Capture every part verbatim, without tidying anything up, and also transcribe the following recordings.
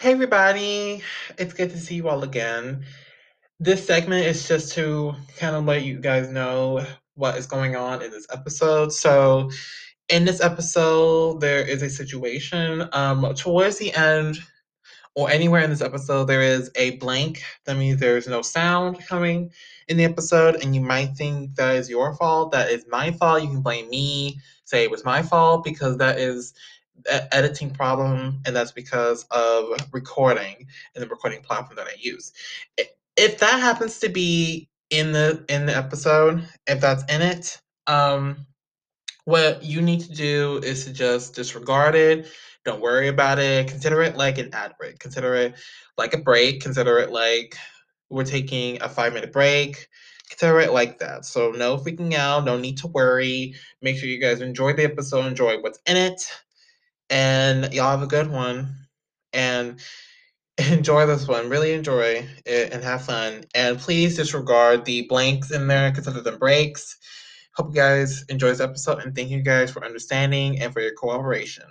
Hey everybody, it's good to see you all again. This segment is just to kind of let you guys know what is going on in this episode. So, in this episode, there is a situation. Um, towards the end, or anywhere in this episode, there is a blank. That means there's no sound coming in the episode, and you might think that is your fault. That is my fault. You can blame me, say it was my fault, because that is an editing problem, and that's because of recording and the recording platform that I use. I- If that happens to be in the in the episode, if that's in it, um, what you need to do is to just disregard it. Don't worry about it. Consider it like an ad break. Consider it like a break. Consider it like we're taking a five minute break. Consider it like that. So, no freaking out. No need to worry. Make sure you guys enjoy the episode, enjoy what's in it, and y'all have a good one. And enjoy this one. Really enjoy it and have fun. And please disregard the blanks in there, consider them breaks. Hope you guys enjoy this episode and thank you guys for understanding and for your cooperation.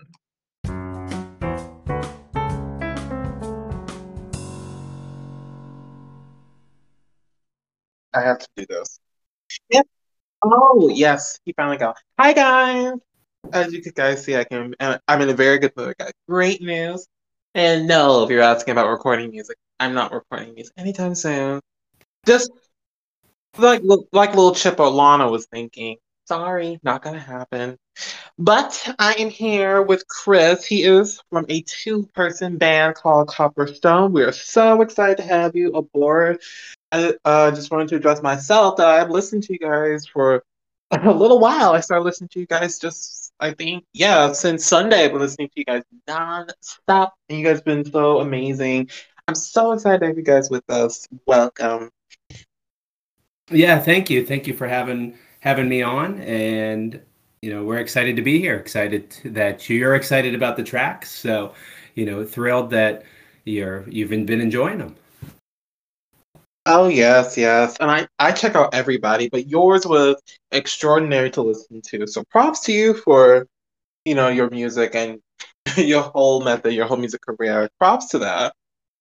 I have to do this. Yep. Oh, yes. He finally got. Hi, guys. As you guys see, I can. uh, I'm in a very good mood, guys. Great news. And no, if you're asking about recording music, I'm not recording music anytime soon. Just like like little Chip or Lana was thinking. Sorry, not gonna happen. But I am here with Chris. He is from a two-person band called Copperstone. We are so excited to have you aboard. I uh, just wanted to address myself that I've listened to you guys for a little while. I started listening to you guys just, I think, yeah, since Sunday. I've been listening to you guys non-stop, and you guys have been so amazing. I'm so excited to have you guys with us. Welcome. Yeah, thank you. Thank you for having having me on, and you know we're excited to be here. Excited to- that you're excited about the tracks. So, you know, thrilled that you're you've been, been enjoying them. Oh yes, yes. And I I check out everybody, but yours was extraordinary to listen to. So props to you for, you know, your music and your whole method, your whole music career. Props to that.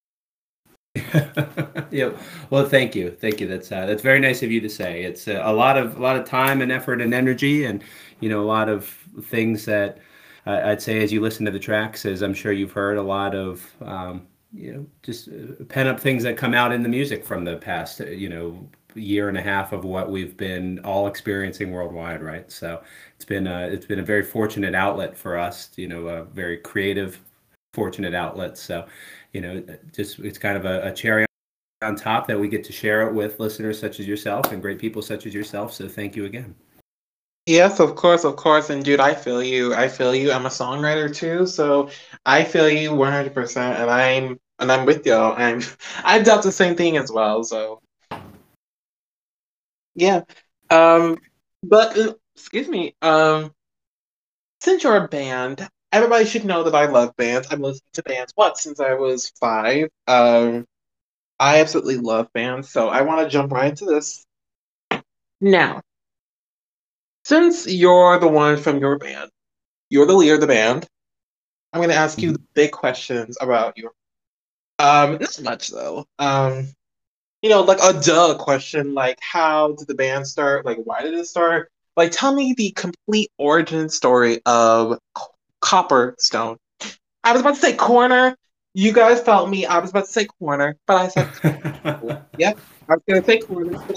Yeah. Well, thank you. Thank you. That's uh, that's very nice of you to say. It's uh, a lot of a lot of time and effort and energy, and you know a lot of things that uh, I'd say as you listen to the tracks, as I'm sure you've heard a lot of um, you know just uh, pent up things that come out in the music from the past uh, you know year and a half of what we've been all experiencing worldwide, right? So it's been a, it's been a very fortunate outlet for us, you know, a very creative, fortunate outlet. So you know, just it's kind of a, a cherry on top that we get to share it with listeners such as yourself and great people such as yourself. So thank you again. Yes, of course, of course. And dude, I feel you. I feel you. I'm a songwriter too, so I feel you one hundred percent and I'm and I'm with y'all. I'm I've dealt the same thing as well, so yeah. Um but uh, excuse me. Um since you're a band, everybody should know that I love bands. I've listened to bands what since I was five. Um I absolutely love bands, so I want to jump right into this. Now, since you're the one from your band, you're the leader of the band, I'm going to ask you the Mhm. big questions about your. Um, not much though. Um, you know, like a duh question, like how did the band start? Like why did it start? Like tell me the complete origin story of C- Copperstone. I was about to say corner. You guys felt me. I was about to say corner, but I said yep. I was gonna say corner, but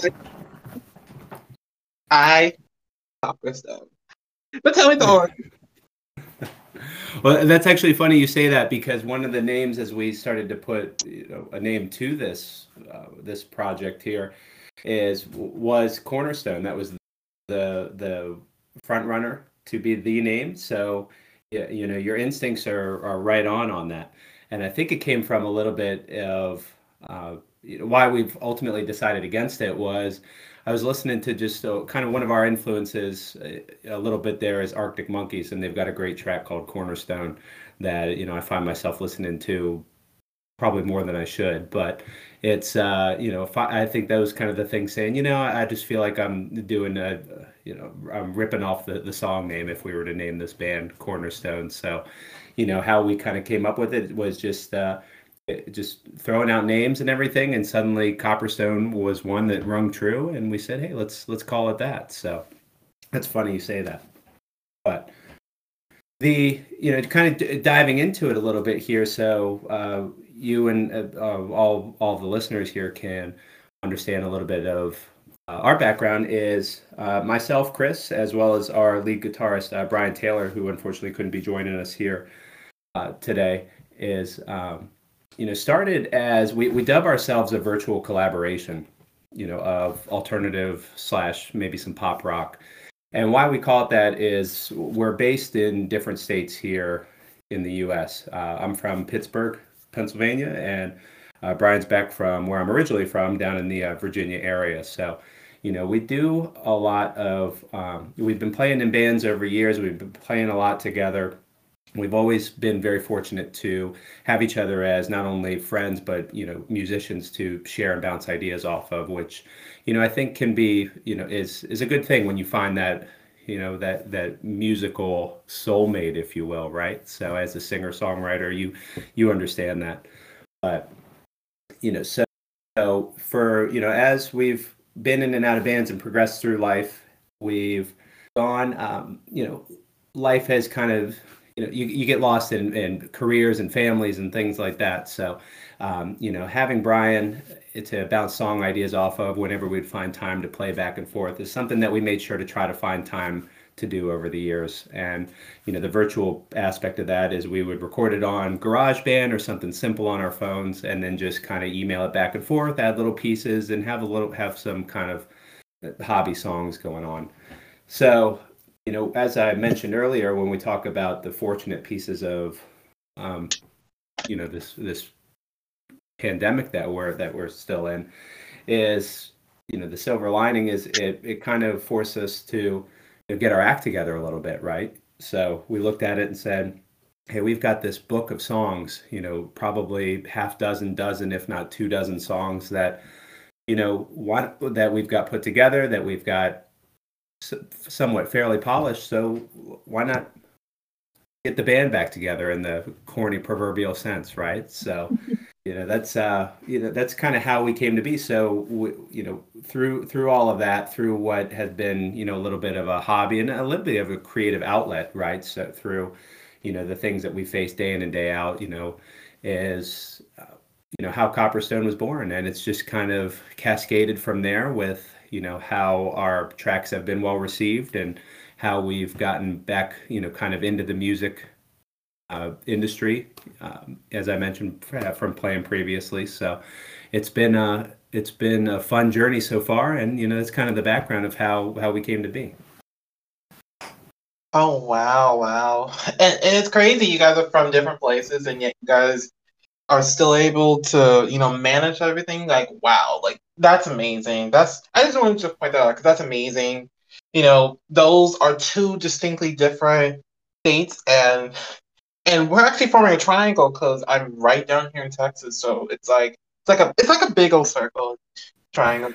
I, I Copperstone. But tell me the origin. Well, that's actually funny you say that because one of the names as we started to put you know, a name to this uh, this project here is was Cornerstone. That was the the front runner to be the name. So yeah, you know your instincts are are right on on that. And I think it came from a little bit of uh, you know, why we've ultimately decided against it was I was listening to just uh, kind of one of our influences uh, a little bit there is Arctic Monkeys, and they've got a great track called Cornerstone that you know I find myself listening to probably more than I should, but it's uh, you know if I, I think that was kind of the thing saying you know I just feel like I'm doing a you know I'm ripping off the the song name if we were to name this band Cornerstone. So you know how we kind of came up with it was just uh, just throwing out names and everything, and suddenly Copperstone was one that rung true, and we said, hey, let's let's call it that. So that's funny you say that. But the, you know, kind of d- diving into it a little bit here, so uh, you and uh, uh, all all the listeners here can understand a little bit of uh, our background is uh, myself, Chris, as well as our lead guitarist, uh, Brian Taylor, who unfortunately couldn't be joining us here uh, today, is, um, you know, started as, we, we dub ourselves a virtual collaboration, you know, of alternative slash maybe some pop rock. And why we call it that is we're based in different states here in the U S. Uh, I'm from Pittsburgh, Pennsylvania, and uh, Brian's back from where I'm originally from, down in the uh, Virginia area. So, you know, we do a lot of, um, we've been playing in bands over years. We've been playing a lot together. We've always been very fortunate to have each other as not only friends, but, you know, musicians to share and bounce ideas off of, which, you know, I think can be, you know, is is a good thing when you find that, you know, that that musical soulmate, if you will, right? So as a singer songwriter, you you understand that. But, you know, so, so for, you know, as we've been in and out of bands and progressed through life, we've gone, um, you know, life has kind of, you know, you, you get lost in, in careers and families and things like that. So, um, you know, having Brian to bounce song ideas off of whenever we'd find time to play back and forth is something that we made sure to try to find time to do over the years. And, you know, the virtual aspect of that is we would record it on GarageBand or something simple on our phones, and then just kind of email it back and forth, add little pieces, and have a little, have some kind of hobby songs going on. So, you know, as I mentioned earlier, when we talk about the fortunate pieces of, um, you know, this this pandemic that we're that we're still in, is, you know, the silver lining is it it kind of forced us to, you know, get our act together a little bit, right? So we looked at it and said, hey, we've got this book of songs, you know, probably half dozen, dozen, if not two dozen songs that, you know, what that we've got put together, that we've got somewhat fairly polished. So why not get the band back together in the corny proverbial sense, right? So, you know, that's uh, you know, that's kind of how we came to be. So, we, you know, through through all of that, through what has been, you know, a little bit of a hobby and a little bit of a creative outlet, right? So through, you know, the things that we face day in and day out, you know, is uh, you know, how Copperstone was born, and it's just kind of cascaded from there with, you know, how our tracks have been well received and how we've gotten back, you know, kind of into the music uh, industry, um, as I mentioned, from playing previously. So it's been a it's been a fun journey so far, and, you know, it's kind of the background of how how we came to be. Oh wow, wow. And, and it's crazy you guys are from different places and yet you guys are still able to, you know, manage everything. Like, wow, like that's amazing. That's I just wanted to point that out because that's amazing. You know, those are two distinctly different states, and and we're actually forming a triangle because I'm right down here in Texas. So it's like it's like a it's like a big old circle triangle.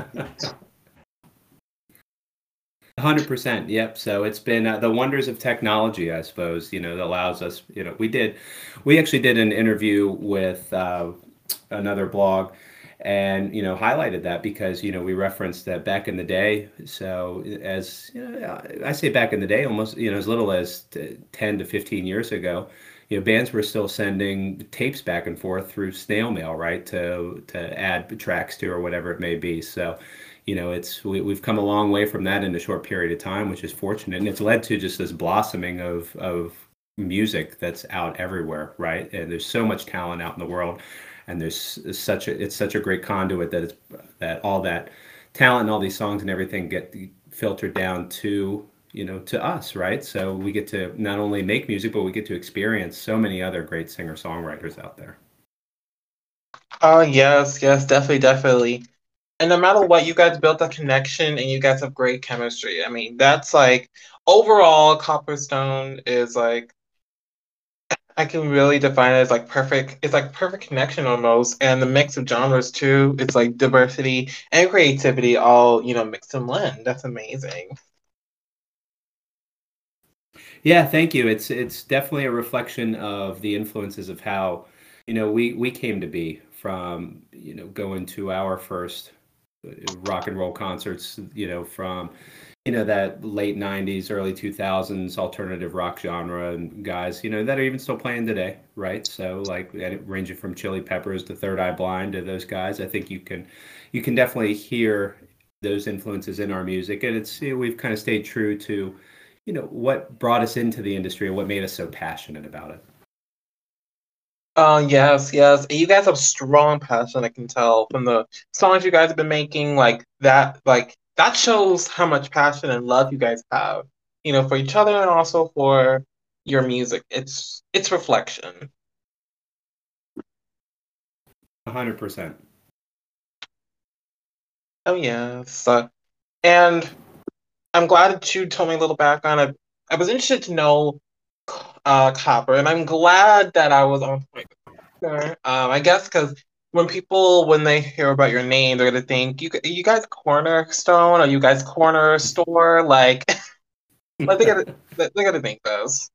one hundred percent. Yep. So it's been uh, the wonders of technology, I suppose, you know, that allows us, you know, we did, we actually did an interview with uh, another blog and, you know, highlighted that because, you know, we referenced that back in the day. So as, you know, I say back in the day, almost, you know, as little as ten to fifteen years ago, you know, bands were still sending tapes back and forth through snail mail, right, to to add tracks to or whatever it may be. So, you know, it's we, we've come a long way from that in a short period of time, which is fortunate, and it's led to just this blossoming of of music that's out everywhere, right? And there's so much talent out in the world, and there's such a it's such a great conduit that it's that all that talent and all these songs and everything get filtered down to, you know, to us, right? So we get to not only make music, but we get to experience so many other great singer songwriters out there. Oh yes, yes, definitely, definitely. And no matter what, you guys built a connection and you guys have great chemistry. I mean, that's like overall, Copperstone is like I can really define it as like perfect. It's like perfect connection almost, and the mix of genres too. It's like diversity and creativity all, you know, mixed and blend. That's amazing. Yeah, thank you. It's it's definitely a reflection of the influences of how, you know, we we came to be from, you know, going to our first uh, rock and roll concerts, you know, from, you know, that late nineties, early two thousands alternative rock genre and guys, you know, that are even still playing today, right? So like and ranging from Chili Peppers to Third Eye Blind to those guys, I think you can you can definitely hear those influences in our music. And it's, you know, we've kind of stayed true to, you know, what brought us into the industry and what made us so passionate about it. Uh, yes, yes. You guys have strong passion, I can tell from the songs you guys have been making, like that, like that shows how much passion and love you guys have, you know, for each other and also for your music. It's it's reflection. one hundred percent. Oh yes. Uh, and I'm glad that you told me a little background. I, I was interested to know uh Copper, and I'm glad that I was on point. Sure. Um, I guess because when people when they hear about your name, they're gonna think you you guys Cornerstone or you guys corner store like like they gotta they they gotta think those.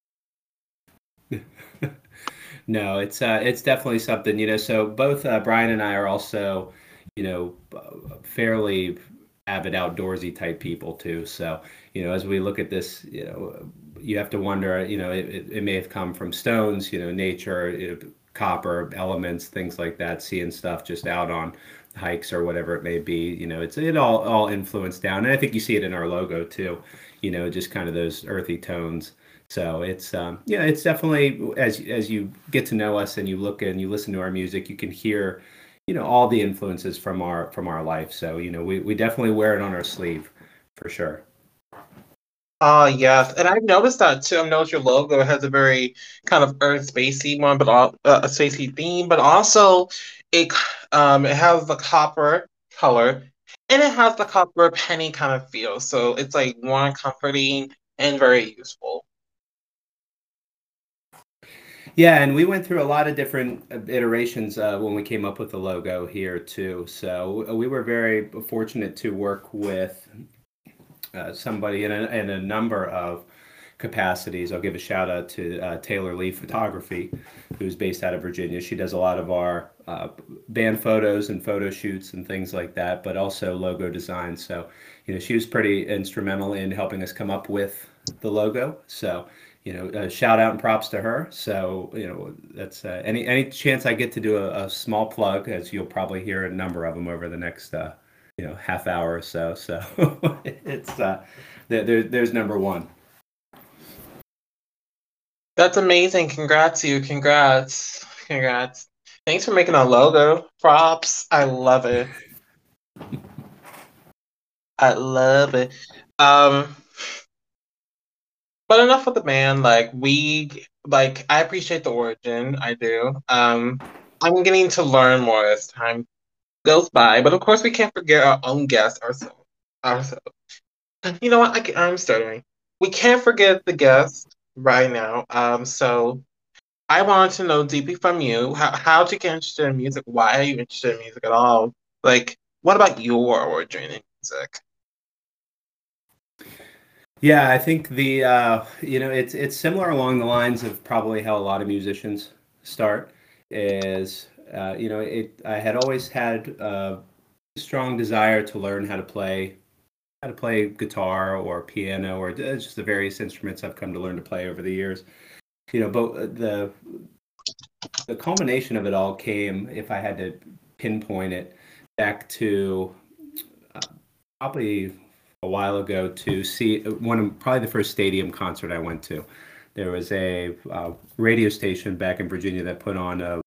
No, it's uh, it's definitely something, you know. So both uh, Brian and I are also, you know, uh, fairly avid outdoorsy type people too. So, you know, as we look at this, you know, you have to wonder, you know, it, it, it may have come from stones, you know, nature, you know, copper elements, things like that, seeing stuff just out on hikes or whatever it may be. You know, it's it all all influenced down, and I think you see it in our logo too. You know, just kind of those earthy tones. So it's um, yeah, it's definitely as as you get to know us and you look and you listen to our music, you can hear, you know, all the influences from our from our life. So you know, we we definitely wear it on our sleeve for sure. Ah, yes, and I've noticed that too. I've noticed your logo has a very kind of earth spacey one, but all, uh, a spacey theme, but also it um it has the copper color, and it has the copper penny kind of feel. So it's like warm, comforting, and very useful. Yeah, and we went through a lot of different uh, iterations uh, when we came up with the logo here too. So uh, we were very fortunate to work with uh, somebody in a, in a number of capacities. I'll give a shout out to uh, Taylor Lee Photography, who's based out of Virginia. She does a lot of our uh, band photos and photo shoots and things like that, but also logo design. So, you know, she was pretty instrumental in helping us come up with the logo. So, you know, uh, shout out and props to her. So, you know, that's uh, any any chance I get to do a, a small plug, as you'll probably hear a number of them over the next, uh, you know, half hour or so. So it's uh, there, there's number one. That's amazing. Congrats, you. Congrats. Congrats. Thanks for making a logo. Props. I love it. I love it. Um, but enough with the band. Like we like I appreciate the origin. I do. Um, I'm getting to learn more as time goes by. But of course we can't forget our own guests ourselves. Ourselves. You know what? I, am stuttering. We can't forget the guest right now. Um, so I want to know deeply from you how how to get interested in music. Why are you interested in music at all? Like, what about your origin in music? Yeah, I think the uh, you know it's it's similar along the lines of probably how a lot of musicians start. Is uh, you know it I had always had a strong desire to learn how to play how to play guitar or piano or just the various instruments I've come to learn to play over the years. You know, but the the culmination of it all came, if I had to pinpoint it, back to uh, probably a while ago to see one of probably the first stadium concert I went to. There was a uh, radio station back in Virginia that put on a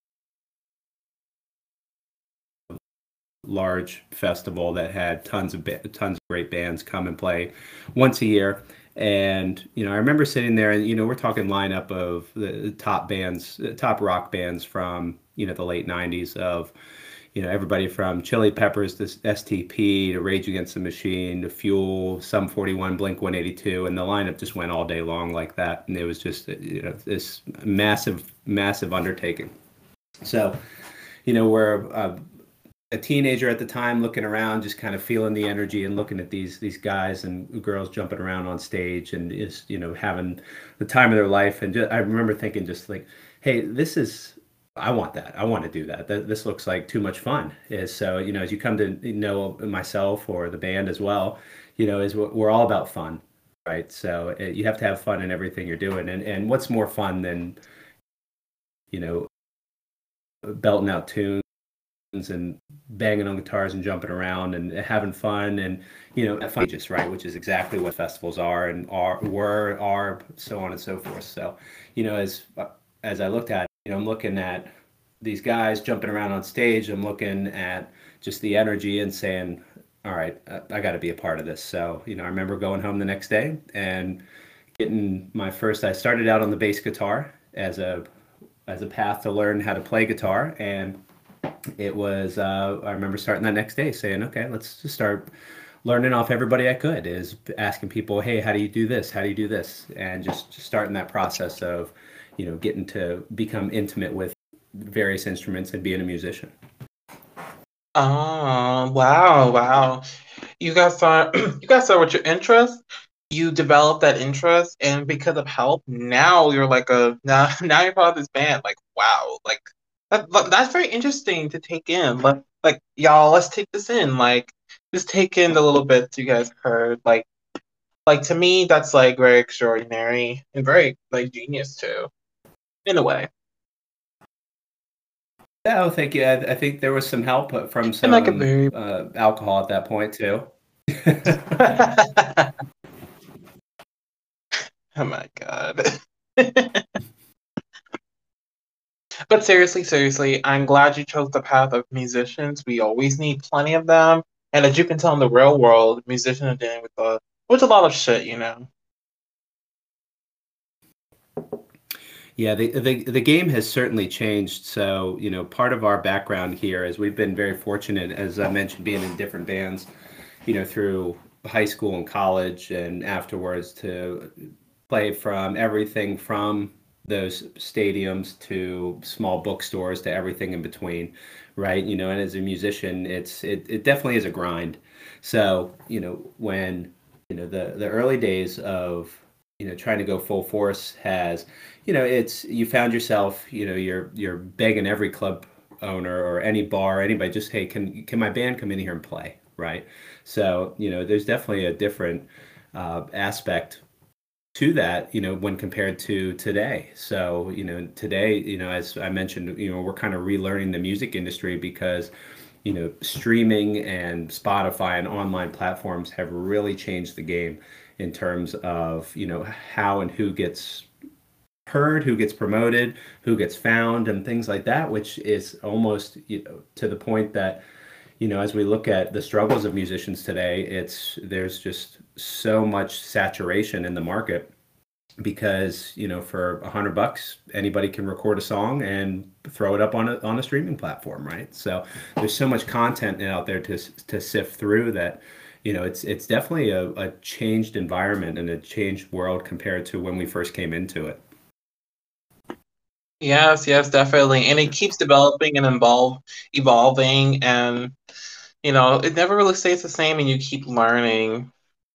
large festival that had tons of ba- tons of great bands come and play once a year. And you know, I remember sitting there, and you know, we're talking lineup of the top bands, top rock bands from you know the late nineties of you know everybody from Chili Peppers to S T P to Rage Against the Machine to Fuel, Sum forty-one, Blink one eighty-two, and the lineup just went all day long like that, and it was just you know this massive, massive undertaking. So you know we're uh, a teenager at the time looking around just kind of feeling the energy and looking at these these guys and girls jumping around on stage and just you know having the time of their life and just, I remember thinking just like hey this is I want that. I want to do that. Th- This looks like too much fun. Is so, you know, as you come to know myself or the band as well, you know, is we're we're all about fun, right? So it, you have to have fun in everything you're doing. And and what's more fun than, you know, belting out tunes and banging on guitars and jumping around and having fun and, you know, fun just right, which is exactly what festivals are and are were are so on and so forth. So, you know, as as I looked at, it, you know, I'm looking at these guys jumping around on stage. I'm looking at just the energy and saying, all right, I, I got to be a part of this. So, you know, I remember going home the next day and getting my first. I started out on the bass guitar as a as a path to learn how to play guitar, and it was uh, I remember starting that next day saying, okay, let's just start learning off everybody I could, is asking people, hey, how do you do this, how do you do this, and just, just starting that process of, you know, getting to become intimate with various instruments and being a musician. Oh, wow, wow. You guys saw you guys saw with your interest, you developed that interest, and because of help, now you're like a now now you're part of this band. Like, wow, like that, that- that's very interesting to take in. Like, like y'all, let's take this in. Like, just take in the little bits you guys heard. Like, like to me, that's like very extraordinary and very like genius too, in a way. Yeah, oh, thank you. I, I think there was some help uh, from And like a some very uh, alcohol at that point too. oh my God. But seriously, seriously, I'm glad you chose the path of musicians. We always need plenty of them. And as you can tell in the real world, musicians are dealing with a with a lot of shit, you know. Yeah, the, the the game has certainly changed. So, you know, part of our background here is we've been very fortunate, as I mentioned, being in different bands, you know, through high school and college and afterwards, to play from everything from those stadiums to small bookstores to everything in between, right? You know, and as a musician, it's it, it definitely is a grind. So, you know, when, you know, the the early days of, you know, trying to go full force has, you know, it's you found yourself, you know, you're you're begging every club owner or any bar, anybody, just, hey, can can my band come in here and play, right? So, you know, there's definitely a different uh, aspect to that, you know, when compared to today. So, you know, today, you know, as I mentioned, you know, we're kind of relearning the music industry because, you know, streaming and Spotify and online platforms have really changed the game in terms of, you know, how and who gets heard, who gets promoted, who gets found, and things like that, which is almost, you know, to the point that, you know, as we look at the struggles of musicians today, it's there's just so much saturation in the market because, you know, for a hundred bucks, anybody can record a song and throw it up on a on a streaming platform, right? So there's so much content out there to to sift through that, you know, it's it's definitely a, a changed environment and a changed world compared to when we first came into it. Yes, yes, definitely. And it keeps developing and evolve evolving and you know, it never really stays the same and you keep learning.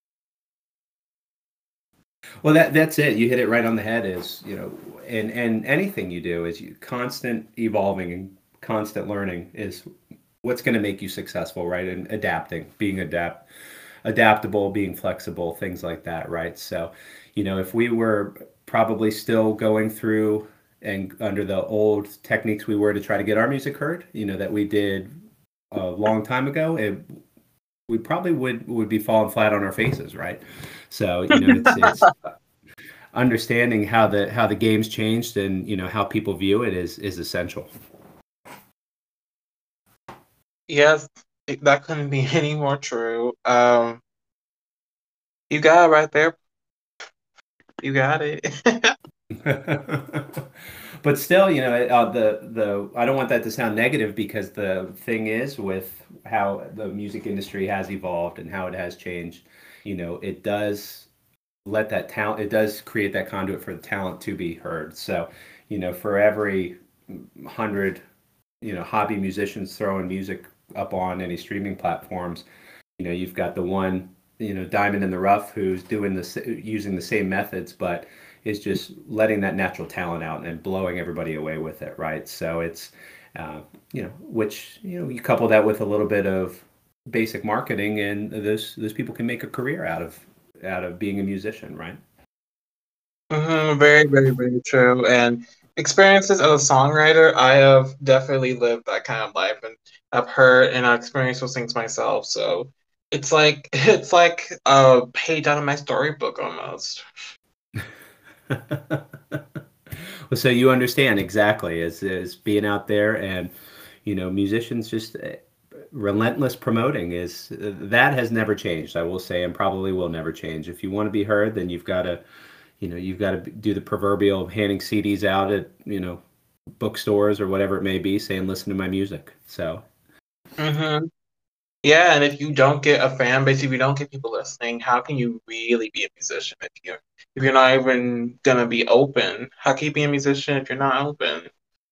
Well, that that's it. You hit it right on the head. Is, you know, and and anything you do is you constant evolving and constant learning is what's going to make you successful, right? And adapting, being adapt adaptable, being flexible, things like that, right? So, you know, if we were probably still going through and under the old techniques we were to try to get our music heard, you know, that we did a long time ago, it, we probably would would be falling flat on our faces, right? So, you know, it's it's understanding how the how the game's changed and, you know, how people view it is is essential. Yes, it- that couldn't be any more true. Um, you got it right there. You got it. But still, you know, uh, the the I don't want that to sound negative, because the thing is, with how the music industry has evolved and how it has changed, you know, it does let that talent, it does create that conduit for the talent to be heard. So, you know, for every hundred, you know, hobby musicians throwing music up on any streaming platforms, you know, you've got the one, you know, diamond in the rough who's doing this using the same methods, but, is just letting that natural talent out and blowing everybody away with it, right? So it's, uh, you know, which, you know, you couple that with a little bit of basic marketing, and those those people can make a career out of out of being a musician, right? Hmm, very, very, very true. And experiences as a songwriter, I have definitely lived that kind of life, and I've heard and I've experienced those things myself. So it's like it's like a page out of my storybook almost. Well, so you understand exactly as as being out there, and you know, musicians just uh, relentless promoting is uh, that has never changed. I will say, and probably will never change. If you want to be heard, then you've got to, you know, you've got to do the proverbial handing C Ds out at, you know, bookstores or whatever it may be, saying, "Listen to my music." So, Hmm. Yeah, and if you don't get a fan base, if you don't get people listening, how can you really be a musician if you if you're not even gonna be open? How can you be a musician if you're not open?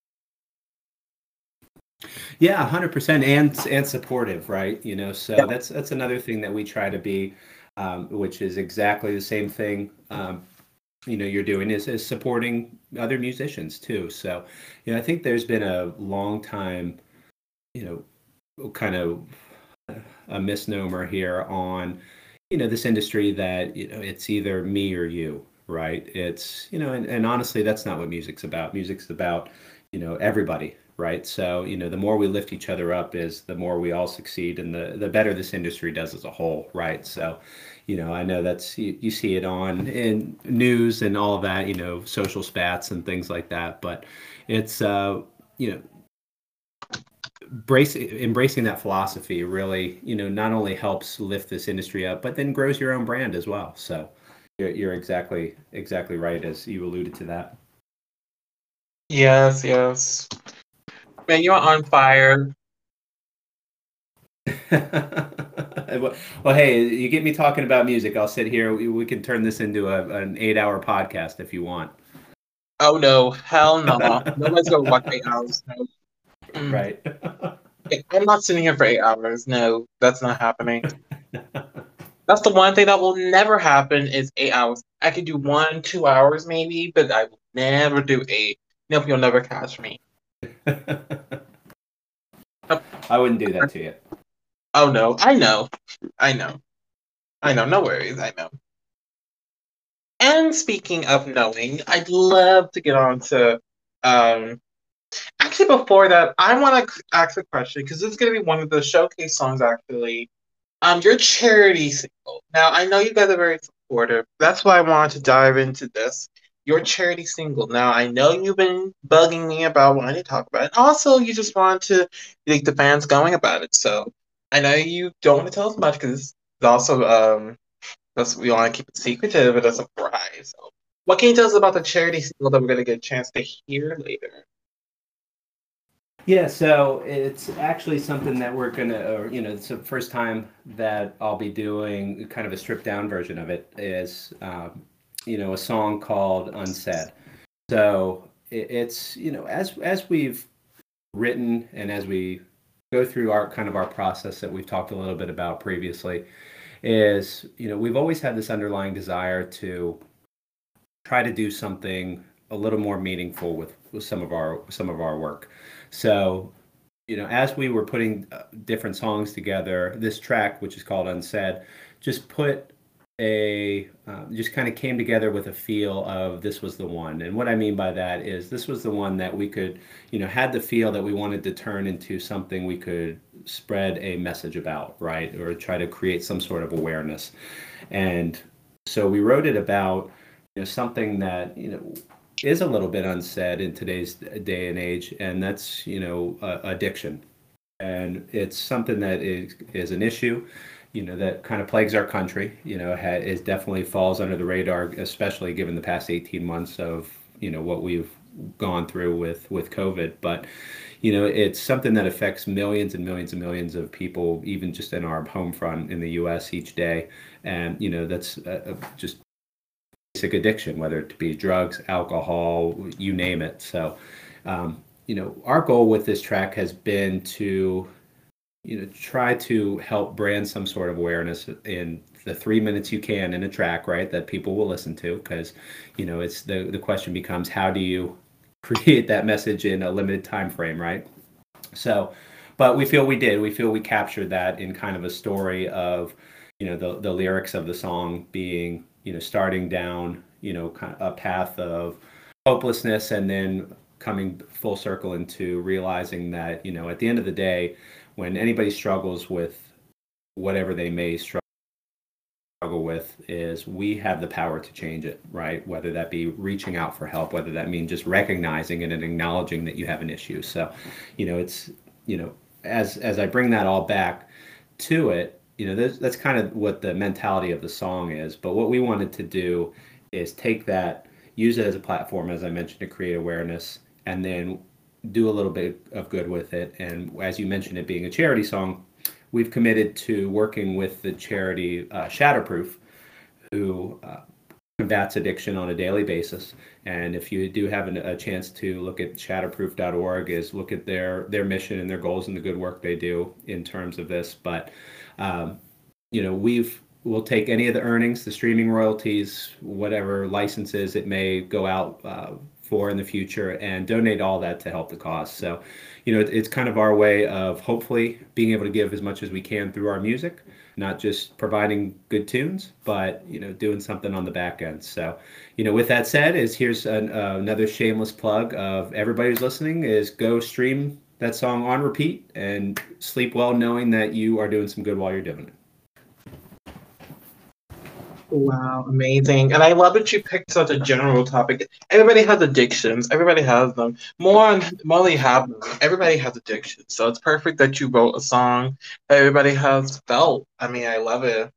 yeah, one hundred percent, and and supportive, right? You know, so that's that's another thing that we try to be, um, which is exactly the same thing. Um, you know, you're doing is, is supporting other musicians too. So, you know, I think there's been a long time, you know, kind of a misnomer here on, you know, this industry that, you know, it's either me or you, right? It's, you know, and, and honestly, that's not what music's about. Music's about, you know, everybody, right? So, you know, the more we lift each other up is the more we all succeed, and the the better this industry does as a whole, right? So, you know, I know that's you, you see it on in news and all of that, you know, social spats and things like that, but it's uh, you know, embracing embracing that philosophy really, you know, not only helps lift this industry up, but then grows your own brand as well. So you're, you're exactly exactly right as you alluded to that. Yes, yes. Man, you're on fire. well, well, hey, you get me talking about music. I'll sit here. We, we can turn this into a, an eight-hour podcast if you want. Oh no, hell no. Nobody's gonna watch eight hours. No. Mm. Right. I'm not sitting here for eight hours. No, that's not happening. That's the one thing that will never happen is eight hours. I could do one, two hours maybe, but I will never do eight. Nope, you'll never catch me. Oh, I wouldn't do that to you. oh no, I know. I know. I know. No worries. I know. And speaking of knowing, I'd love to get on to um actually before that, I want to ask a question because this is going to be one of the showcase songs actually. Um, your charity single. Now, I know you guys are very supportive. That's why I wanted to dive into this. Your charity single. Now, I know you've been bugging me about wanting to talk about it. Also, you just want to get the fans going about it. So, I know you don't want to tell us much because it's also um, that's we want to keep it secretive and a surprise. So, what can you tell us about the charity single that we're going to get a chance to hear later? Yeah, so it's actually something that we're gonna, or, you know, it's the first time that I'll be doing kind of a stripped down version of it. Is, um, you know, a song called "Unsaid." So it, it's, you know, as as we've written and as we go through our kind of our process that we've talked a little bit about previously, is, you know, we've always had this underlying desire to try to do something a little more meaningful with, with some of our some of our work. So, you know, as we were putting uh, different songs together, this track, which is called Unsaid, just put a uh, just kind of came together with a feel of this was the one. And what I mean by that is this was the one that we could, you know, had the feel that we wanted to turn into something we could spread a message about, right? Or try to create some sort of awareness. And so we wrote it about, you know, something that, you know, is a little bit unsaid in today's day and age, and that's, you know, uh, addiction. And it's something that is is an issue, you know, that kind of plagues our country. You know, ha- is definitely falls under the radar, especially given the past eighteen months of, you know, what we've gone through with with COVID. But, you know, it's something that affects millions and millions and millions of people, even just in our home front in the U S each day. And, you know, that's uh, uh, just basic addiction, whether it be drugs, alcohol, you name it. So, um, you know, our goal with this track has been to, you know, try to help brand some sort of awareness in the three minutes you can in a track, right? That people will listen to, because, you know, it's the the question becomes, how do you create that message in a limited time frame, right? So, but we feel we did. We feel we captured that in kind of a story of, you know, the the lyrics of the song being, you know, starting down, you know, kind of a path of hopelessness, and then coming full circle into realizing that, you know, at the end of the day, when anybody struggles with whatever they may struggle with, is we have the power to change it, right? Whether that be reaching out for help, whether that mean just recognizing it and acknowledging that you have an issue. So, you know, it's, you know, as as I bring that all back to it, you know, that's, that's kind of what the mentality of the song is. But what we wanted to do is take that, use it as a platform, as I mentioned, to create awareness, and then do a little bit of good with it. And as you mentioned, it being a charity song, we've committed to working with the charity uh, Shatterproof, who uh, combats addiction on a daily basis. And if you do have an, a chance to look at shatterproof dot org, is look at their their mission and their goals and the good work they do in terms of this. But um, you know, we've we'll take any of the earnings, the streaming royalties, whatever licenses it may go out uh, for in the future, and donate all that to help the cause. So, you know, it, it's kind of our way of hopefully being able to give as much as we can through our music, not just providing good tunes, but, you know, doing something on the back end. So, you know, with that said, is here's an, uh, another shameless plug of everybody who's listening, is go stream that song on repeat and sleep well knowing that you are doing some good while you're doing it. Wow, amazing. And I love that you picked such a general topic. Everybody has addictions. Everybody has them. More on more they have them. Everybody has addictions. So it's perfect that you wrote a song that everybody has felt. I mean, I love it.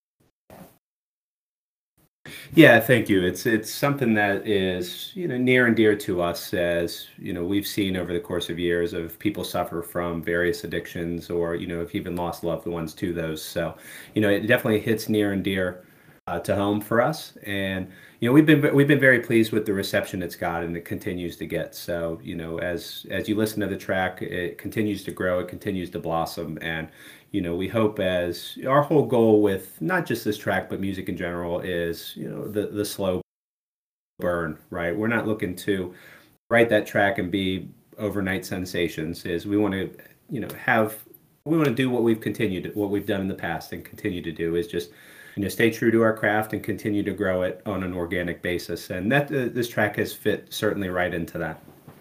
Yeah, thank you. It's it's something that is, you know, near and dear to us, as, you know, we've seen over the course of years of people suffer from various addictions, or, you know, have even lost loved ones to those. So, you know, it definitely hits near and dear uh, to home for us. And, you know, we've been we've been very pleased with the reception it's got, and it continues to get. So, you know, as as you listen to the track, it continues to grow, it continues to blossom. And, you know, we hope, as our whole goal with not just this track but music in general is, you know, the the slow burn, right? We're not looking to write that track and be overnight sensations. Is we want to, you know, have we want to do what we've continued what we've done in the past and continue to do, is just, you know, stay true to our craft and continue to grow it on an organic basis. And that uh, this track has fit certainly right into that.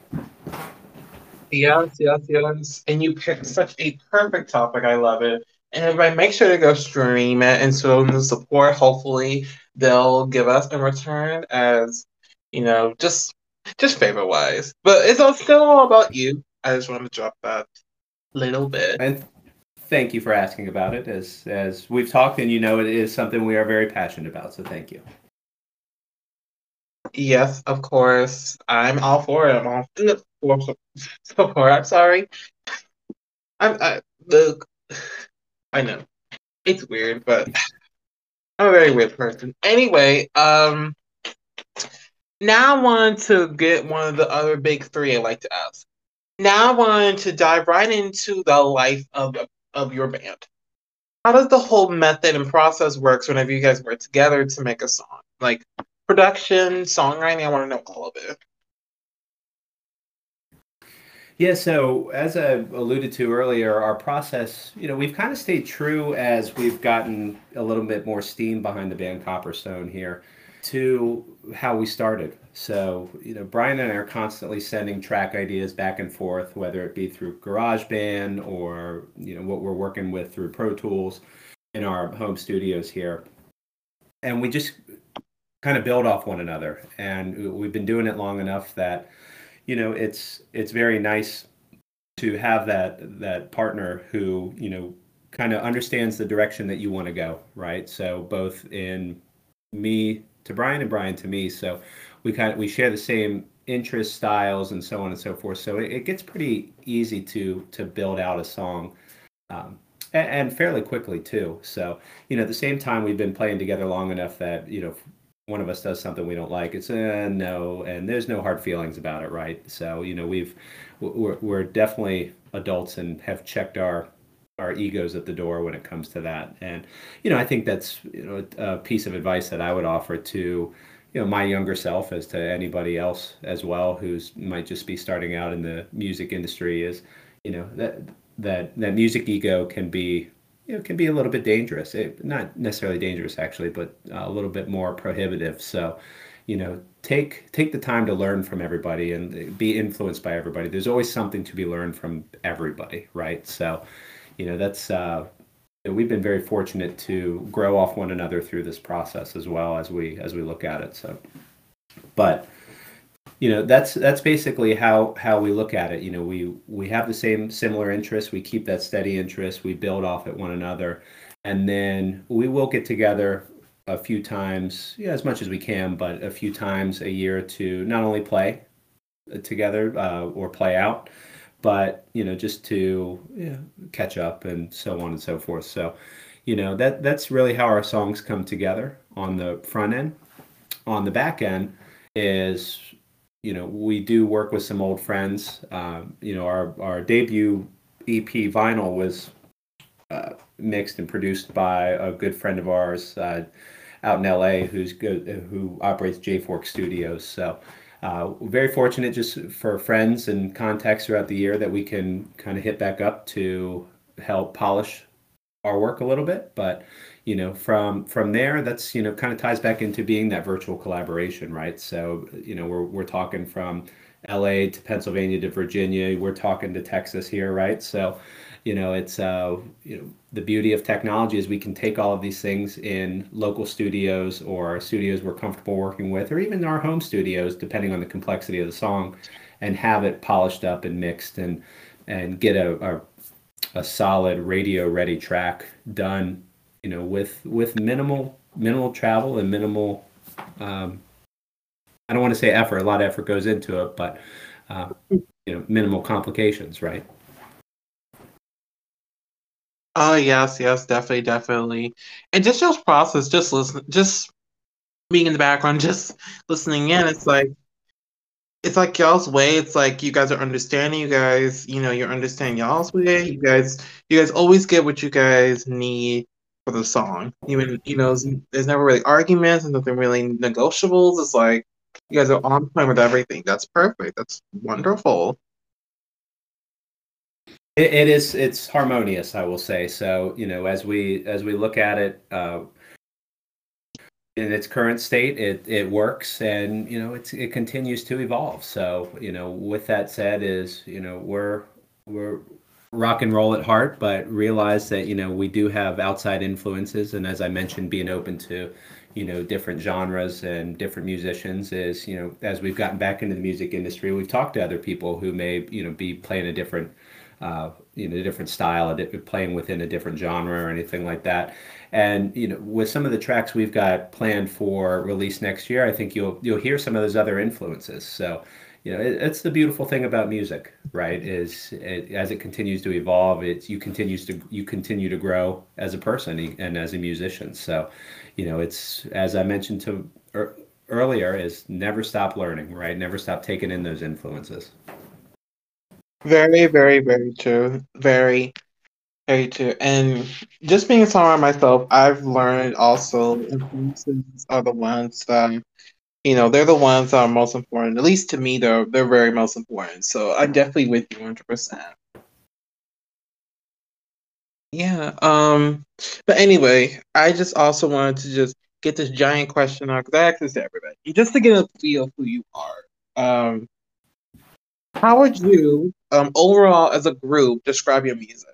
Yes, yes, yes. And you picked such a perfect topic. I love it. And everybody, make sure to go stream it and show them the support. Hopefully, they'll give us in return, as, you know, just just favor wise. But it's all still all about you. I just wanted to drop that little bit. And thank you for asking about it. As as we've talked, and you know, it is something we are very passionate about. So thank you. Yes, of course. I'm all for it. I'm all for support. I'm sorry. I'm I, look. I know it's weird, but I'm a very weird person. Anyway, um, now I wanted to get one of the other big three I like to ask. Now I wanted to dive right into the life of of your band. How does the whole method and process works whenever you guys work together to make a song? Like production, songwriting, I want to know all of it. Yeah, so as I alluded to earlier, our process, you know, we've kind of stayed true as we've gotten a little bit more steam behind the band Copperstone here to how we started. So, you know, Brian and I are constantly sending track ideas back and forth, whether it be through GarageBand or, you know, what we're working with through Pro Tools in our home studios here. And we just kind of build off one another. And we've been doing it long enough that, you know, it's it's very nice to have that that partner who, you know, kind of understands the direction that you want to go, right? So both in me to Brian and Brian to me. So we kind of we share the same interest styles and so on and so forth. So it, it gets pretty easy to to build out a song. Um, and, and fairly quickly too. So, you know, at the same time, we've been playing together long enough that, you know, one of us does something we don't like, it's uh, no, and there's no hard feelings about it, right? So, you know, we've we're, we're definitely adults and have checked our our egos at the door when it comes to that. And you know, I think that's, you know, a piece of advice that I would offer to, you know, my younger self, as to anybody else as well who's might just be starting out in the music industry, is, you know, that that that music ego can be, you know, can be a little bit dangerous. It, not necessarily dangerous actually, but a little bit more prohibitive. So, you know, take take the time to learn from everybody and be influenced by everybody. There's always something to be learned from everybody, right? So, you know, that's uh, we've been very fortunate to grow off one another through this process as well as we as we look at it. So, but you know, that's that's basically how how we look at it. You know, we we have the same similar interests. We keep that steady interest. We build off at one another, and then we will get together a few times, yeah, as much as we can, but a few times a year to not only play together uh, or play out, but you know, just to, yeah, catch up and so on and so forth. So, you know, that that's really how our songs come together on the front end. On the back end is, you know, we do work with some old friends. Um, you know, our our debut E P vinyl was uh, mixed and produced by a good friend of ours uh, out in L A, who's good, who operates J Fork Studios. So uh, very fortunate just for friends and contacts throughout the year that we can kind of hit back up to help polish our work a little bit. But you know, from from there, that's, you know, kind of ties back into being that virtual collaboration, right? So you know, we're we're talking from L A to Pennsylvania to Virginia. We're talking to Texas here, right? So you know, it's uh, you know, the beauty of technology is we can take all of these things in local studios or studios we're comfortable working with, or even our home studios, depending on the complexity of the song, and have it polished up and mixed and and get a, a a solid radio ready track done, you know, with with minimal minimal travel and minimal um, I don't want to say effort. A lot of effort goes into it, but uh, you know, minimal complications, right? Oh yes, yes, definitely, definitely. And just your process, just listen, just being in the background, just listening in. It's like it's like y'all's way. It's like you guys are understanding. You guys, you know, you're understanding y'all's way. You guys, you guys always get what you guys need for the song. Even you know, there's, there's never really arguments and nothing really negotiables. It's like you guys are on point with everything. That's perfect. That's wonderful. It, it is. It's harmonious, I will say. So you know, as we as we look at it. Uh, in its current state, it it works, and you know, it's it continues to evolve. So you know, with that said, is, you know, we're we're rock and roll at heart, but realize that, you know, we do have outside influences, and as I mentioned, being open to, you know, different genres and different musicians is, you know, as we've gotten back into the music industry, we've talked to other people who may, you know, be playing a different uh, you know, a different style, a di- playing within a different genre or anything like that. And you know, with some of the tracks we've got planned for release next year, I think you'll you'll hear some of those other influences. So, you know, it, it's the beautiful thing about music, right? Is it, as it continues to evolve, it's you continues to you continue to grow as a person and as a musician. So, you know, it's, as I mentioned to er, earlier, is never stop learning, right? Never stop taking in those influences. Very, very, very true. Very, very true. And just being a songwriter myself, I've learned also influences are the ones that, you know, they're the ones that are most important. At least to me, they're they're very most important. So I'm definitely with you one hundred percent. Yeah. Um. But anyway, I just also wanted to just get this giant question out because I ask this to everybody, just to get a feel of who you are. Um. How would you, um, overall as a group, describe your music?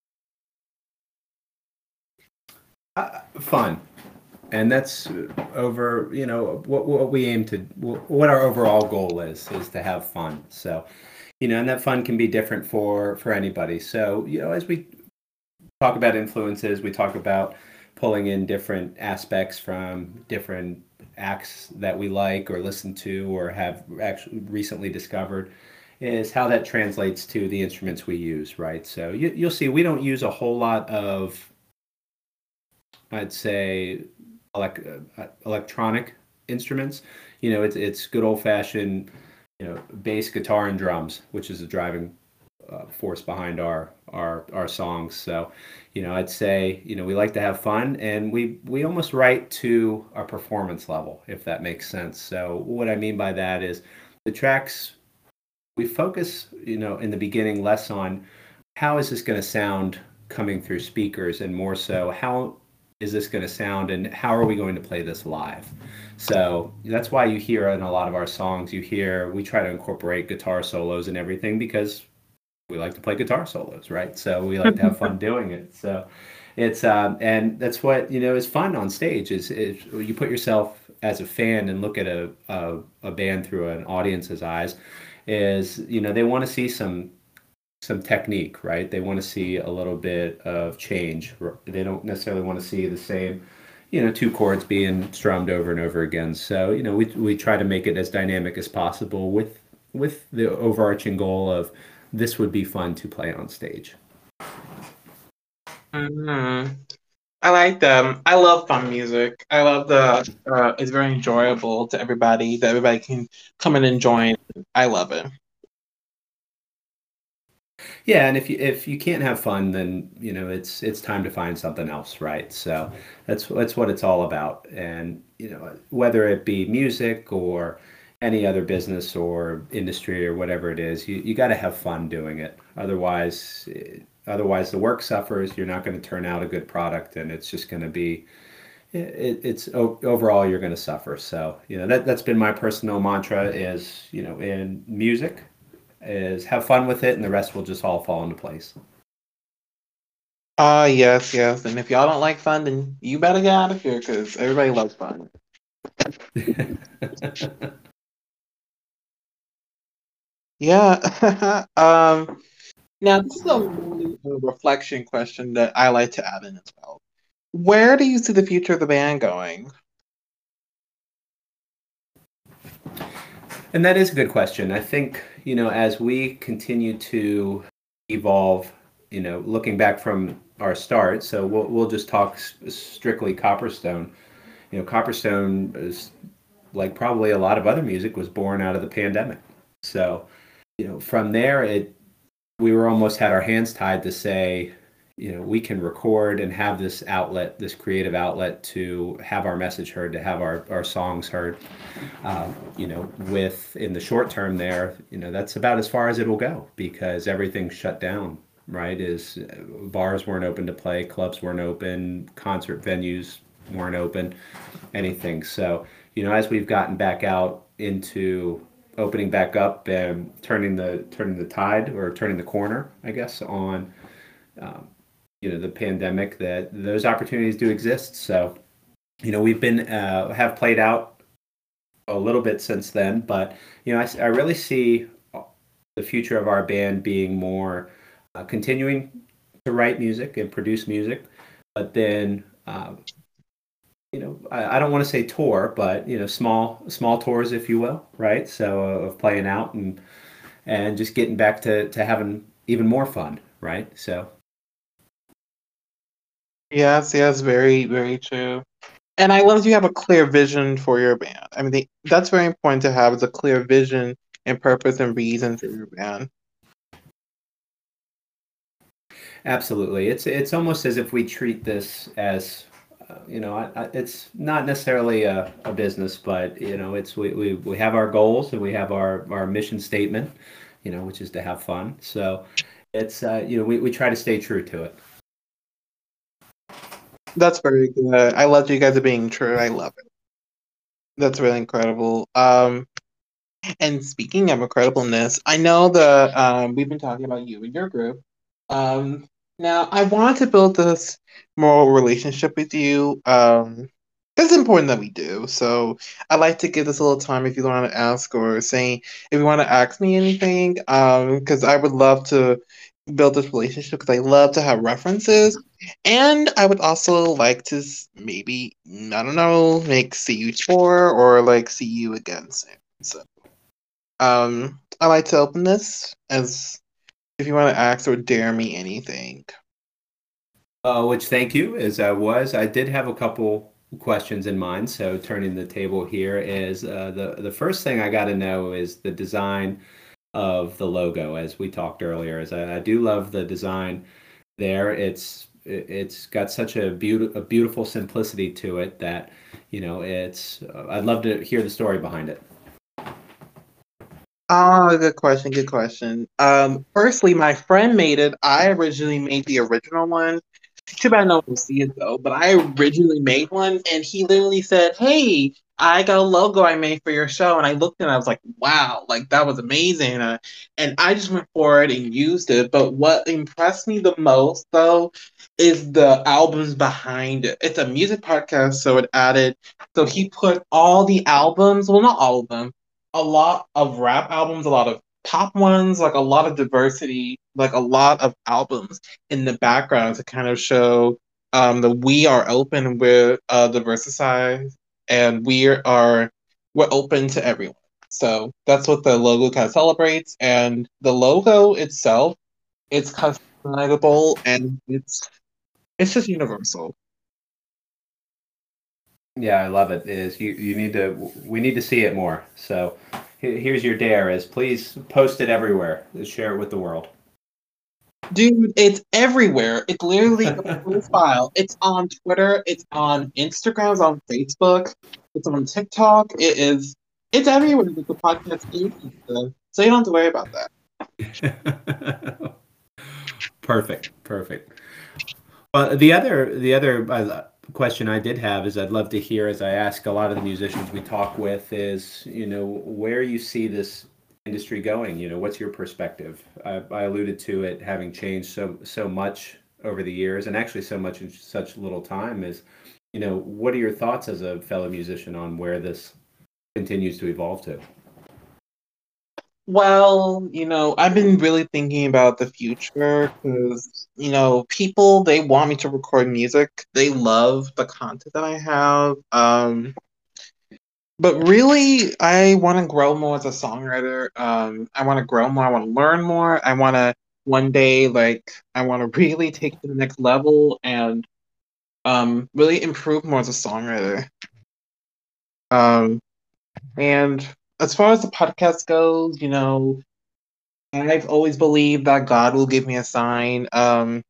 Uh, fun. And that's over, you know, what, what we aim to, what our overall goal is is to have fun. So you know, and that fun can be different for for anybody. So you know, as we talk about influences, we talk about pulling in different aspects from different acts that we like or listen to or have actually recently discovered, is how that translates to the instruments we use, right? So you, you'll see we don't use a whole lot of, I'd say, elec uh, electronic instruments. You know, it's it's good old fashioned, you know, bass, guitar, and drums, which is the driving uh, force behind our our our songs. So, you know, I'd say, you know, we like to have fun, and we we almost write to our performance level, if that makes sense. So what I mean by that is the tracks we focus, you know, in the beginning less on how is this going to sound coming through speakers, and more so how is this going to sound and how are we going to play this live. So that's why you hear in a lot of our songs, you hear we try to incorporate guitar solos and everything because we like to play guitar solos, right? So we like to have fun doing it. So it's um, and that's what, you know, is fun on stage is, is you put yourself as a fan and look at a, a a band through an audience's eyes. Is, you know, they want to see some some technique, right? They want to see a little bit of change. They don't necessarily want to see the same, you know, two chords being strummed over and over again. So, you know, we we try to make it as dynamic as possible with with the overarching goal of this would be fun to play on stage. Mm-hmm. I like them. I love fun music. I love the. Uh, it's very enjoyable to everybody. That everybody can come in and join. I love it. Yeah, and if you if you can't have fun, then, you know, it's it's time to find something else, right? So that's that's what it's all about. And, you know, whether it be music or any other business or industry or whatever it is, you, you got to have fun doing it. Otherwise, eh, otherwise the work suffers. You're not going to turn out a good product, and it's just going to be it, it's o- overall you're going to suffer. So, you know, that that's been my personal mantra is, you know, in music is have fun with it, and the rest will just all fall into place. Ah, yes, yes. And if y'all don't like fun, then you better get out of here because everybody loves fun. Yeah. um. Now this is a really a reflection question that I like to add in as well. Where do you see the future of the band going? And that is a good question. I think, you know, as we continue to evolve, you know, looking back from our start, so we'll, we'll just talk s- strictly Copperstone. You know, Copperstone is like probably a lot of other music was born out of the pandemic. So, you know, from there, it we were almost had our hands tied to say, you know, we can record and have this outlet, this creative outlet to have our message heard, to have our, our songs heard. Um, you know, with in the short term there, you know, that's about as far as it will go because everything's shut down, right? Is uh, bars weren't open to play, clubs weren't open, concert venues weren't open, anything. So, you know, as we've gotten back out into opening back up and turning the turning the tide or turning the corner, I guess, on um, you know, the pandemic, that those opportunities do exist. So, you know, we've been uh, have played out a little bit since then, but, you know, I, I really see the future of our band being more uh, continuing to write music and produce music, but then um, you know, I, I don't want to say tour, but, you know, small small tours, if you will, right? So uh, of playing out and and just getting back to to having even more fun, right? So Yes, yes, very, very true. And I love that you have a clear vision for your band. I mean, they, that's very important to have is a clear vision and purpose and reason for your band. absolutely, it's it's almost as if we treat this as uh, you know, I, I, it's not necessarily a, a business, but, you know, it's we, we, we have our goals and we have our, our mission statement, you know, which is to have fun. So it's uh, you know, we, we try to stay true to it. That's very good. I love you guys are being true. I love it. That's really incredible. Um, and speaking of incredibleness, I know the um, we've been talking about you and your group. Um, now I want to build this moral relationship with you. Um, it's important that we do. So I'd like to give this a little time if you want to ask or say if you want to ask me anything. Um, because I would love to build this relationship because I love to have references, and I would also like to s- maybe I don't know make see you tour or like see you again soon. So. Um, I like to open this as if you want to ask or dare me anything. Uh, which thank you, as I was. I did have a couple questions in mind. So turning the table here is uh, the the first thing I got to know is the design of the logo, as we talked earlier. As I, I do love the design there. It's it's got such a beautiful a beautiful simplicity to it that, you know, it's. Uh, I'd love to hear the story behind it. Oh, good question, good question. Um, firstly, my friend made it. I originally made the original one. Too bad no one will see it though, but I originally made one and he literally said, "Hey, I got a logo I made for your show." And I looked and I was like, wow, like that was amazing. Uh, and I just went for it and used it. But what impressed me the most though is the albums behind it. It's a music podcast, so it added, so he put all the albums, well, not all of them, a lot of rap albums, a lot of pop ones, like a lot of diversity, like a lot of albums in the background to kind of show um, the we are open with uh, diversity and we are we're open to everyone. So that's what the logo kind of celebrates, and the logo itself, it's customizable and it's it's just universal. Yeah, I love it. Is you you need to we need to see it more. So here's your dare: is please post it everywhere, share it with the world. Dude, it's everywhere. It's literally a profile. It's on Twitter. It's on Instagram. It's on Facebook. It's on TikTok. It is. It's everywhere that the podcast is. So you don't have to worry about that. Perfect, perfect. Well, the other the other uh, question I did have is I'd love to hear, as I ask a lot of the musicians we talk with, is, you know, where you see this industry going. You know, what's your perspective? I, I alluded to it having changed so so much over the years, and actually so much in such little time. Is, you know, what are your thoughts as a fellow musician on where this continues to evolve to? Well, you know, I've been really thinking about the future because, you know, people, they want me to record music. They love the content that I have. Um, But really, I want to grow more as a songwriter. Um, I want to grow more. I want to learn more. I want to one day, like, I want to really take it to the next level and um, really improve more as a songwriter. Um, and as far as the podcast goes, you know, I've always believed that God will give me a sign. Um,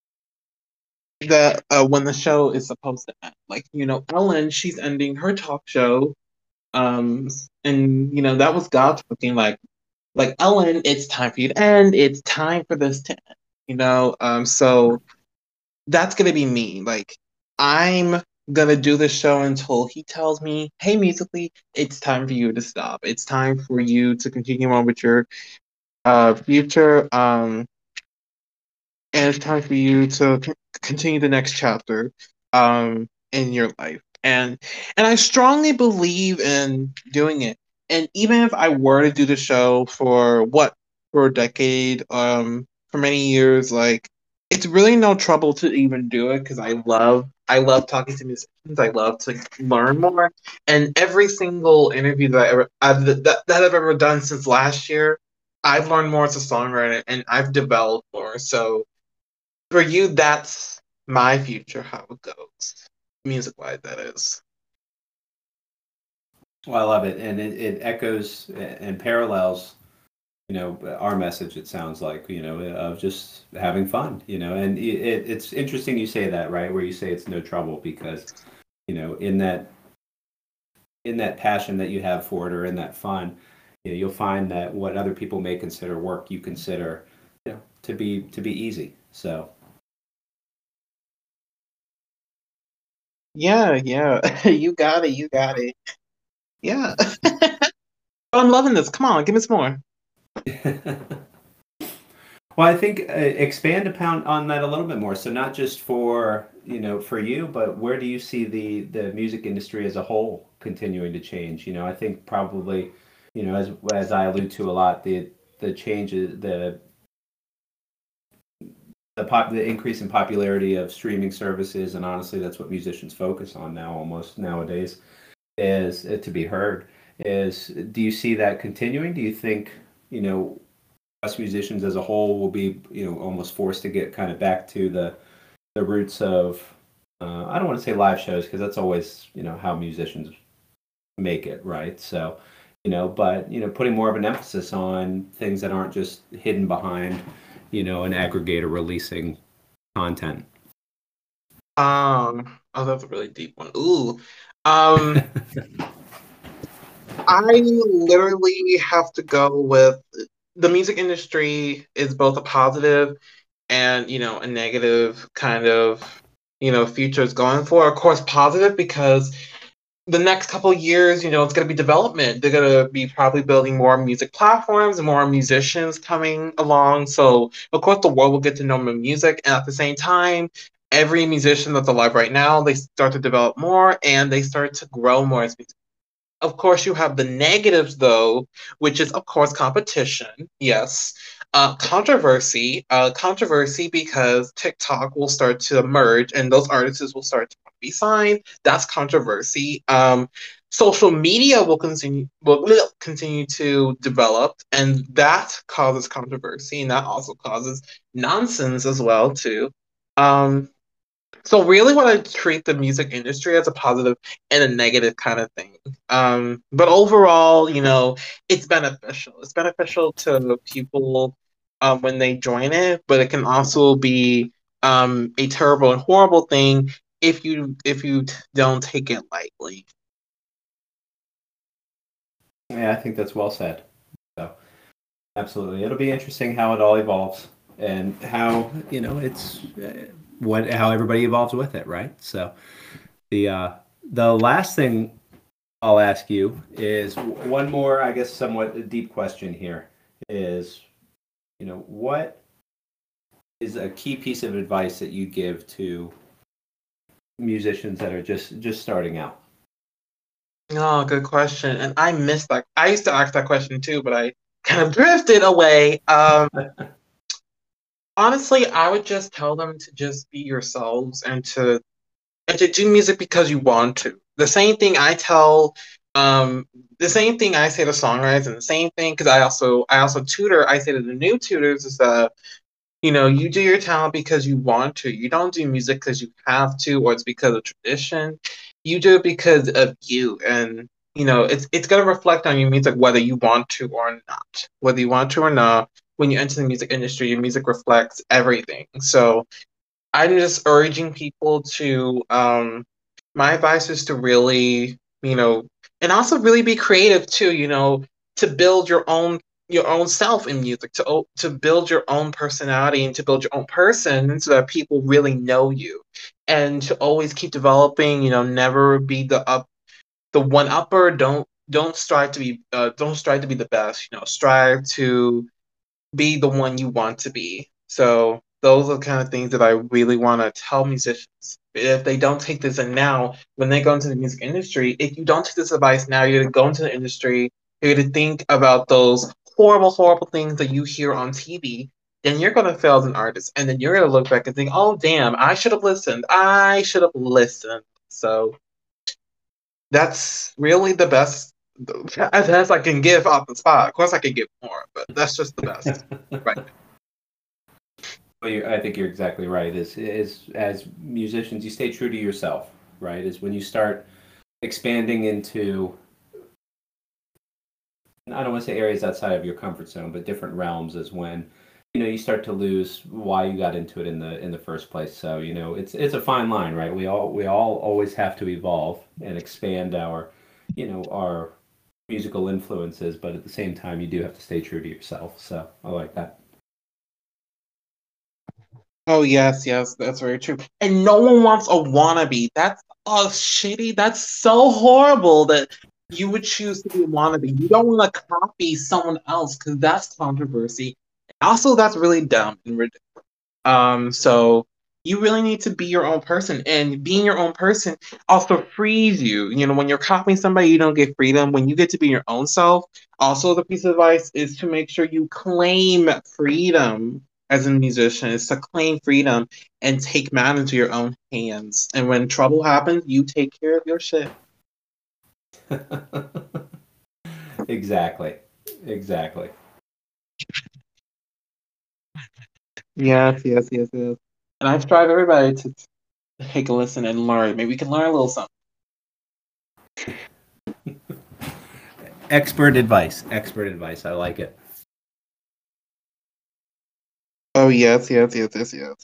that uh, when the show is supposed to end, like, you know, Ellen, she's ending her talk show. Um, and you know, that was God talking, like. Like, Ellen, it's time for you to end. It's time for this to end. You know, um, so that's gonna be me. Like, I'm gonna do the show until he tells me, "Hey, musically, it's time for you to stop. It's time for you to continue on with your uh future. Um, and it's time for you to c- continue the next chapter um in your life." And and I strongly believe in doing it. And even if I were to do the show for what, for a decade, um for many years, like, it's really no trouble to even do it because I love I love talking to musicians. I love to learn more. And every single interview that I ever I've, that, that I've ever done since last year, I've learned more as a songwriter and I've developed more. So for you, that's my future, how it goes. Music wise, that is. Well, I love it, and it, it echoes and parallels, you know, our message. It sounds like, you know, of just having fun, you know, and it, it's interesting you say that, right, where you say it's no trouble because, you know, in that in that passion that you have for it, or in that fun, you know, you'll find that what other people may consider work, you consider, you know, to be to be easy. So Yeah, yeah. You got it, you got it. Yeah. I'm loving this. Come on, give me some more. Well, I think uh, expand upon on that a little bit more. So not just for, you know, for you, but where do you see the the music industry as a whole continuing to change? You know, I think probably, you know, as as I allude to a lot, the the changes, the the pop, the increase in popularity of streaming services, and honestly, that's what musicians focus on now, almost nowadays, is uh, to be heard. Is do you see that continuing? Do you think, you know, us musicians as a whole will be, you know, almost forced to get kind of back to the the roots of, uh, I don't want to say live shows because that's always, you know, how musicians make it, right? So you know, but, you know, putting more of an emphasis on things that aren't just hidden behind, you know, an aggregator releasing content. Um, oh, that's a really deep one. Ooh. Um, I literally have to go with the music industry is both a positive and, you know, a negative kind of, you know, future is going for. Of course, positive because the next couple of years, you know, it's going to be development. They're going to be probably building more music platforms and more musicians coming along. So, of course, the world will get to know more music. And at the same time, every musician that's alive right now, they start to develop more and they start to grow more as musicians. Of course, you have the negatives, though, which is, of course, competition. Yes. Uh, controversy. Uh, controversy because TikTok will start to emerge and those artists will start to be signed. That's controversy. Um, social media will continue will continue to develop, and that causes controversy, and that also causes nonsense as well too. Um, so really want to treat the music industry as a positive and a negative kind of thing. Um, but overall, you know, it's beneficial. It's beneficial to people um, when they join it, but it can also be um, a terrible and horrible thing if you if you t- don't take it lightly. Yeah, I think that's well said. So, absolutely. It'll be interesting how it all evolves and how, you know, it's uh, what how everybody evolves with it, right? So, the uh the last thing I'll ask you is one more, I guess, somewhat deep question here is, you know, what is a key piece of advice that you give to musicians that are just just starting out? Oh, good question. And I missed that. I used to ask that question too, but I kind of drifted away. Um, honestly, I would just tell them to just be yourselves and to and to do music because you want to. The same thing I tell, um, the same thing I say to songwriters, and the same thing because I also I also tutor. I say to the new tutors is that you know you do your talent because you want to. You don't do music because you have to or it's because of tradition. You do it because of you, and you know it's it's gonna reflect on your music whether you want to or not. Whether you want to or not, when you enter the music industry, your music reflects everything. So I'm just urging people to um my advice is to really, you know, and also really be creative too, you know, to build your own your own self in music, to o- to build your own personality and to build your own person so that people really know you. And to always keep developing, you know, never be the up the one upper, don't don't strive to be uh, don't strive to be the best, you know, strive to be the one you want to be. So those are the kind of things that I really want to tell musicians. If they don't take this in now, when they go into the music industry, if you don't take this advice now, you're gonna go into the industry, you're gonna think about those horrible, horrible things that you hear on T V, then you're gonna fail as an artist. And then you're gonna look back and think, oh damn, I should have listened. I should have listened. So that's really the best as best I can give off the spot. Of course I could give more, but that's just the best. Right. Well, you, I think you're exactly right. Is is as musicians, you stay true to yourself, right? Is when you start expanding into, I don't want to say areas outside of your comfort zone, but different realms is when, you know, you start to lose why you got into it in the in the first place. So, you know, it's it's a fine line, right? We all we all always have to evolve and expand our, you know, our musical influences, but at the same time, you do have to stay true to yourself. So, I like that. Oh yes, yes, that's very true. And no one wants a wannabe. That's oh shitty. That's so horrible that you would choose to be a wannabe. You don't want to copy someone else because that's controversy. Also, that's really dumb and ridiculous. Um, so you really need to be your own person, and being your own person also frees you. You know, when you're copying somebody, you don't get freedom. When you get to be your own self, also the piece of advice is to make sure you claim freedom as a musician, is to claim freedom and take matters into your own hands. And when trouble happens, you take care of your shit. Exactly. Exactly. Yes, yes, yes, yes. And I strive everybody to take a listen and learn. Maybe we can learn a little something. Expert advice. Expert advice. I like it. Oh yes, yes, yes, yes, yes.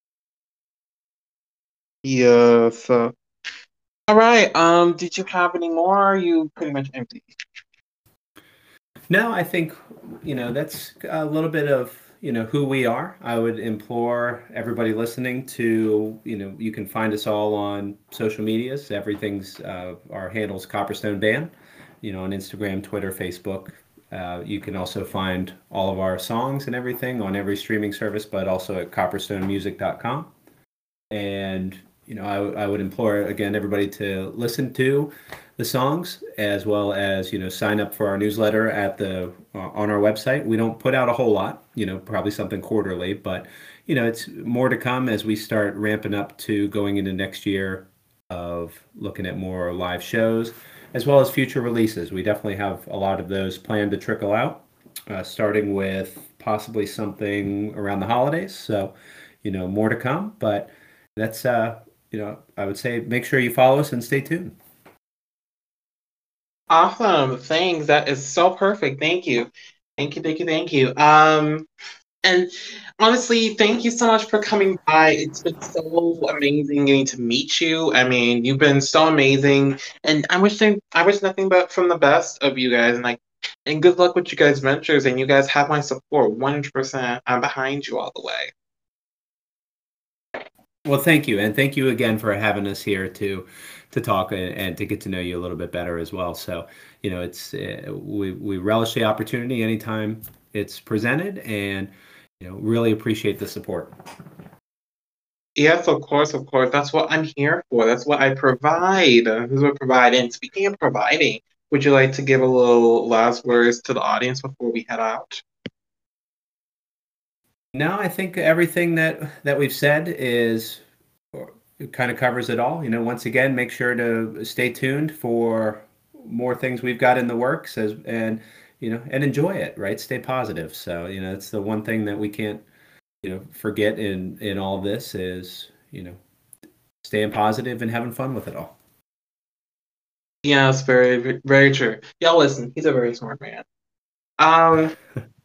Yes. Uh, all right. Um, did you have any more? Or are you pretty much empty? No, I think, you know, that's a little bit of, you know, who we are. I would implore everybody listening to, you know, you can find us all on social medias. Everything's, uh, our handle's Copperstone Band, you know, on Instagram, Twitter, Facebook. Uh, you can also find all of our songs and everything on every streaming service, but also at copperstone music dot com. And you know, I, I would implore again everybody to listen to the songs as well as you know sign up for our newsletter at the uh, on our website. We don't put out a whole lot, you know, probably something quarterly, but you know, it's more to come as we start ramping up to going into next year of looking at more live shows as well as future releases. We definitely have a lot of those planned to trickle out, uh, starting with possibly something around the holidays. So, you know, more to come, but that's uh you know I would say make sure you follow us and stay tuned. Awesome. Thanks. That is so perfect. Thank you. Thank you. Thank you. Thank you. Um, and honestly, thank you so much for coming by. It's been so amazing getting to meet you. I mean, you've been so amazing, and I wish I wish nothing but from the best of you guys. And like, and good luck with you guys' ventures. And you guys have my support, one hundred percent. I'm behind you all the way. Well, thank you, and thank you again for having us here to to talk and, and to get to know you a little bit better as well. So you know it's uh, we we relish the opportunity anytime it's presented, and you know really appreciate the support. Yes, of course, of course. That's what I'm here for. That's what I provide. Uh, This is what I provide. And speaking of providing, would you like to give a little last words to the audience before we head out? No, I think everything that that we've said is it kind of covers it all. You know, once again, make sure to stay tuned for more things we've got in the works as and you know and enjoy it, right? Stay positive. So, you know, it's the one thing that we can't, you know, forget in in all this is, you know, staying positive and having fun with it all. Yes, very, very true. Y'all listen, he's a very smart man. Um,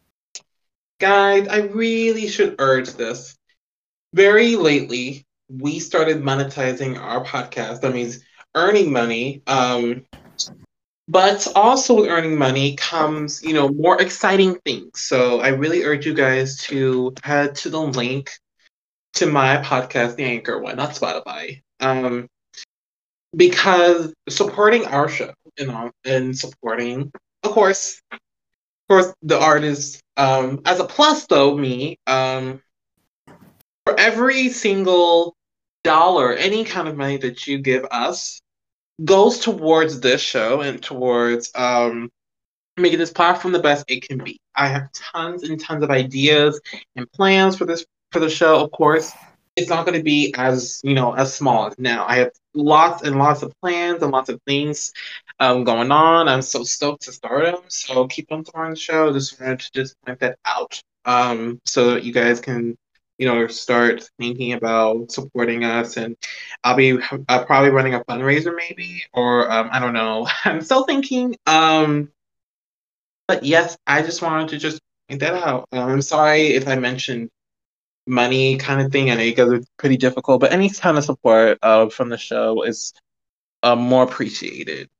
guys, I really should urge this. Very lately, we started monetizing our podcast. That means earning money. Um, but also with earning money comes, you know, more exciting things. So I really urge you guys to head to the link to my podcast, the Anchor one, not Spotify. Um, because supporting our show and all, and supporting, of course, of course, the artist. Um, as a plus, though, me, um, for every single dollar, any kind of money that you give us goes towards this show and towards um making this platform the best it can be. I have tons and tons of ideas and plans for this for the show. Of course, it's not going to be as you know as small as now. I have lots and lots of plans and lots of things um, going on. I'm so stoked to start them. So keep on supporting the show. Just wanted to just point that out um, so that you guys can you know start thinking about supporting us. And I'll be uh, probably running a fundraiser maybe, or um, I don't know. I'm still thinking. Um, but yes, I just wanted to just point that out. Um, I'm sorry if I mentioned money kind of thing. I know you guys are pretty difficult, but any kind of support uh, from the show is uh, more appreciated.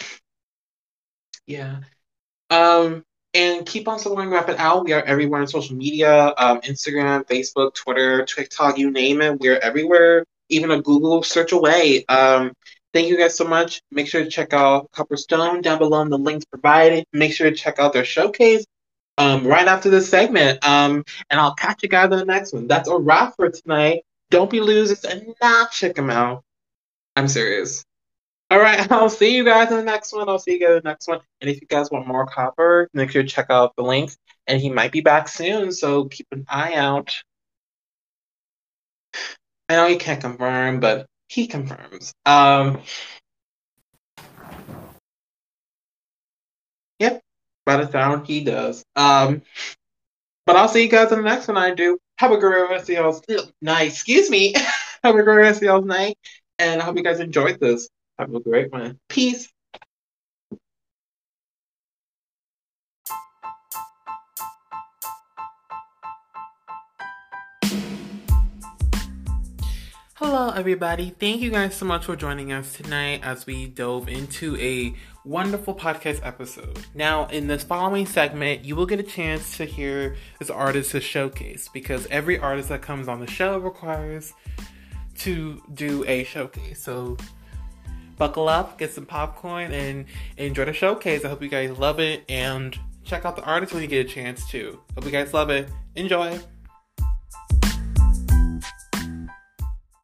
Yeah. Um, and keep on supporting Rapid Out. We are everywhere on social media, um, Instagram, Facebook, Twitter, TikTok, you name it. We're everywhere, even a Google search away. Um, thank you guys so much. Make sure to check out Copperstone down below in the links provided. Make sure to check out their showcase um, right after this segment. Um, and I'll catch you guys in the next one. That's a wrap for tonight. Don't be losers and not check them out. I'm serious. All right, I'll see you guys in the next one. I'll see you guys in the next one. And if you guys want more Copper, make sure to check out the links. And he might be back soon, so keep an eye out. I know he can't confirm, but he confirms. Um, yep, by the sound he does. Um, but I'll see you guys in the next one. I do. Have a great rest of y'all's night. Excuse me. Have a great rest of y'all's night. And I hope you guys enjoyed this. Have a great one. Peace. Hello, everybody. Thank you guys so much for joining us tonight as we dove into a wonderful podcast episode. Now, in this following segment, you will get a chance to hear this artist's showcase because every artist that comes on the show requires to do a showcase. So, buckle up, get some popcorn, and enjoy the showcase. I hope you guys love it, and check out the artist when you get a chance to. Hope you guys love it. Enjoy!